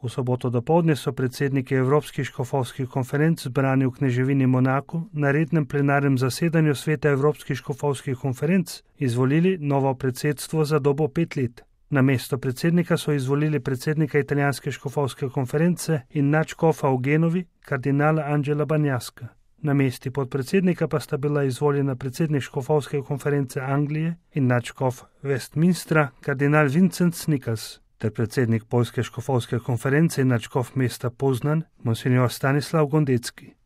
V soboto dopoldne so predsedniki Evropskih škofovskih konferenc zbrani v kneževini Monaku na rednem plenarnem zasedanju Sveta Evropskih škofovskih konferenc izvolili novo predsedstvo za dobo 5 let. Na mesto predsednika so izvolili predsednika Italijanske škofovske konference in nadškofa v Genovi, kardinala Angela Banjaska. Na mesti podpredsednika pa sta bila izvoljena predsednik škofovske konference Anglije in nadškof Westminstra, kardinal Vincent Snickers, ter predsednik Poljske škofovske konference in nadškof mesta Poznan, monsignor Stanislav Gondecki.